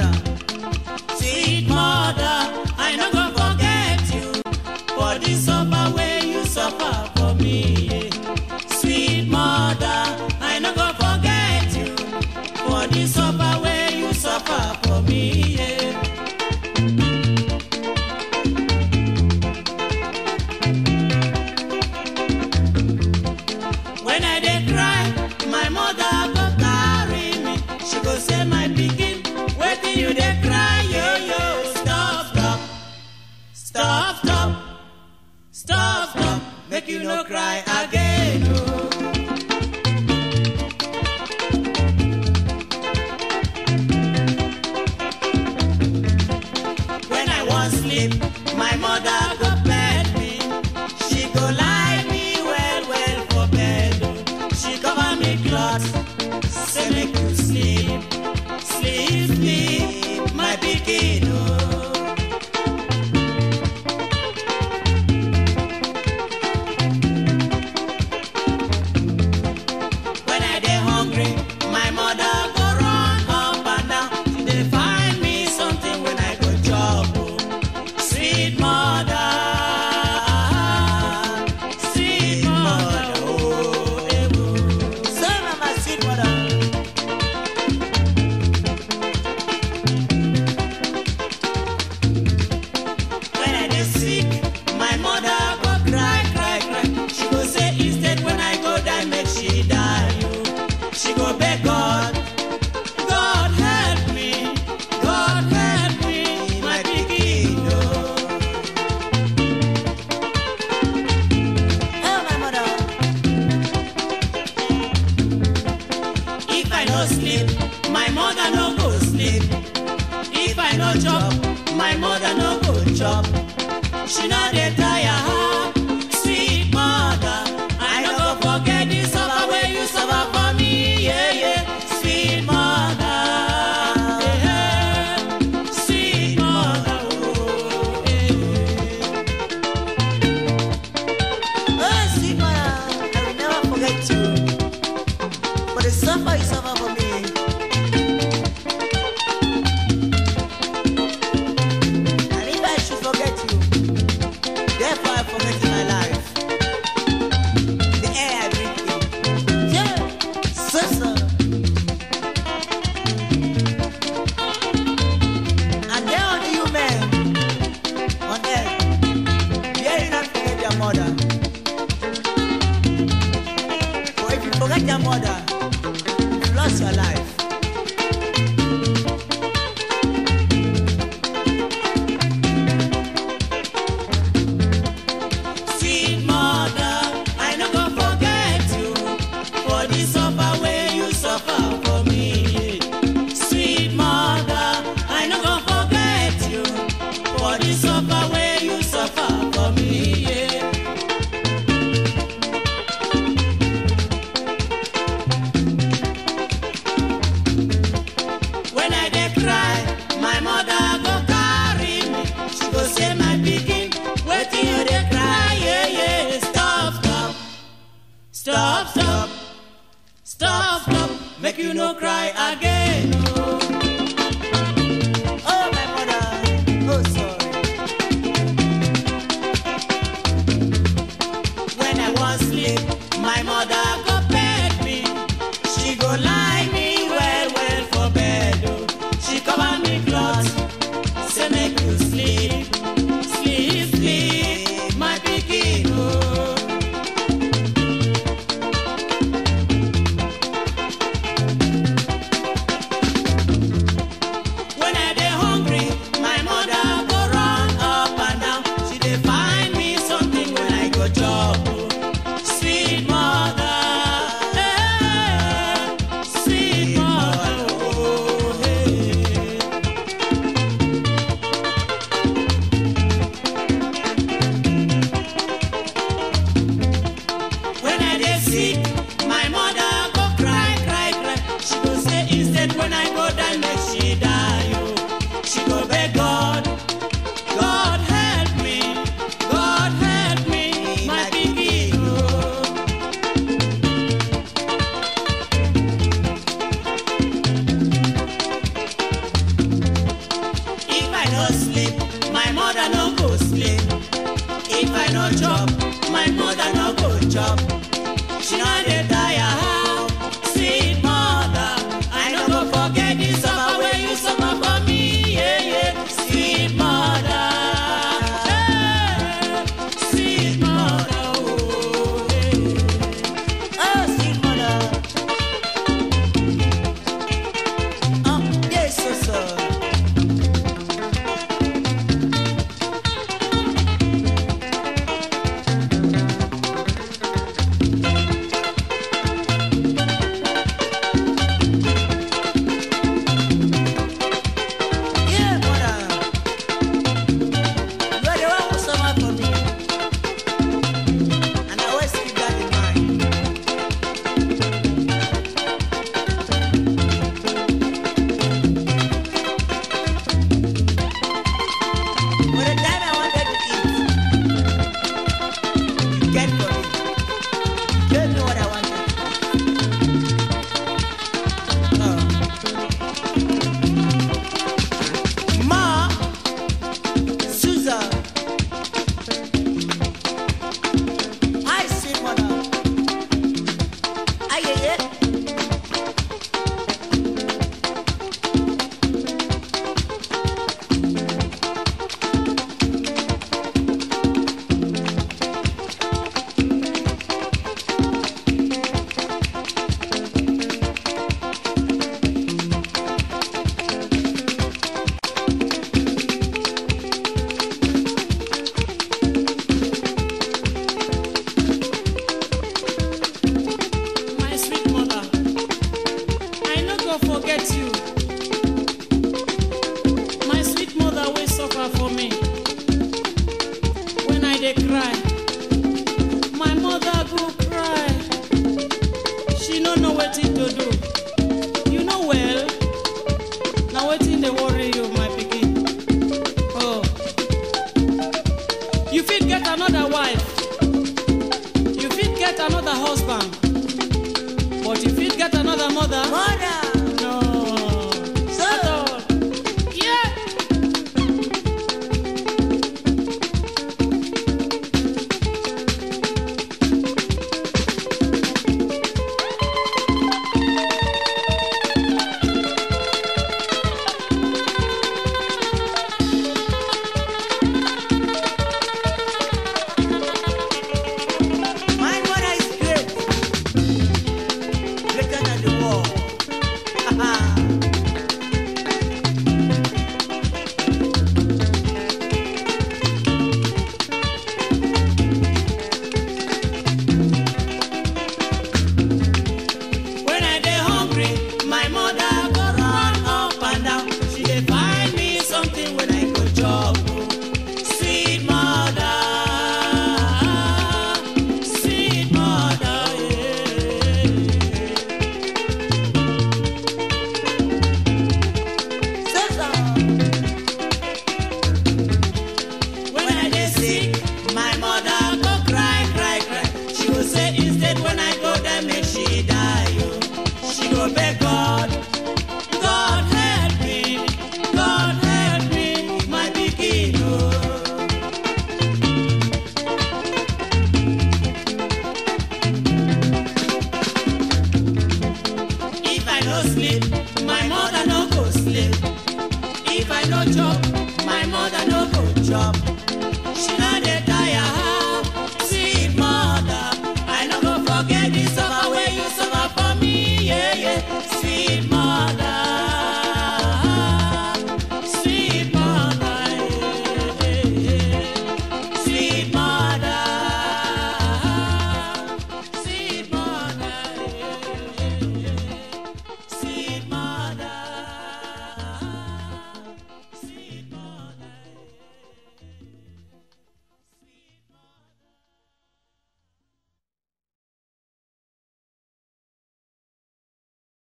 mother. Sweet mother, I no go forget you for the suffer way you suffer for me. Sweet mother, I no go forget you for the suffer way you suffer for me. When I dey cry, my mother go carry me. She go say, my pikin, wetin you dey cry, yo yo? Stop, stop, stop, stop, stop, stop. Make you no cry again, oh. When I wan sleep, my mother go bed me. She go lie me well well for bed, oh. She cover me cloth, say make you sleep, sleep, sleep, my pikin, oh. When I dey hungry, my mother go run up and down. She dey find me something when I go chop, oh. Sweet mother, sweet mother, oh, eh, oh. So na my sweet mother. When I dey sick, my mother go cry, cry, cry. She go say instead when I go die, make she die, oh. She go beg God, God help me, God help me, my pikin, oh. Oh, my mother. If I no sleep, my mother no go sleep. If I no chop, my mother no go chop. She no dey tire, sweet mother. I no go forget the suffer way you suffer for me, yeah, yeah. Sweet mother, yeah, sweet mother, oh, yeah. Oh, sweet mother, I will never forget you for the suffer you suffer for me. And if I should forget you, therefore I forget my life. The air I breathe in. Yeah, so. And there are the human on earth, dare you not forget your mother. For if you forget your mother, you lost your life. Sweet mother, I no go forget you for the suffer way you suffer for me. Sweet mother, I no go forget you for the suffer way you suffer for me. Yeah. When I dey cry, my mother go carry me. She go say, my pikin, wetin you dey cry, yeah, yeah. Stop, stop, stop, stop, stop, stop. Make you no cry again, oh. Oh, my mother, oh, sorry. When I wan sleep, my mother go beg me. She go lie me well well for bed, oh. She cover me cloth, say make you sleep, sleep, sleep, my pikin, oh. no sleep, my mother no go sleep. If I no chop, my mother no go chop. She no dey tire how, sweet mother. I no go forget the suffer wey you suffer for me, yeah, yeah. Sweet mother, hey, sweet mother, oh, yeah. Oh, sweet mother. Yes, so. For me, when I dey cry, my mother go cry. She no know wetin to do. You know well, now wetin dey worry you, my pikin. Oh, you fit get another wife, you fit get another husband, but you fit get another mother. Mother. My mother no go sleep. If I no chop, my mother no go chop.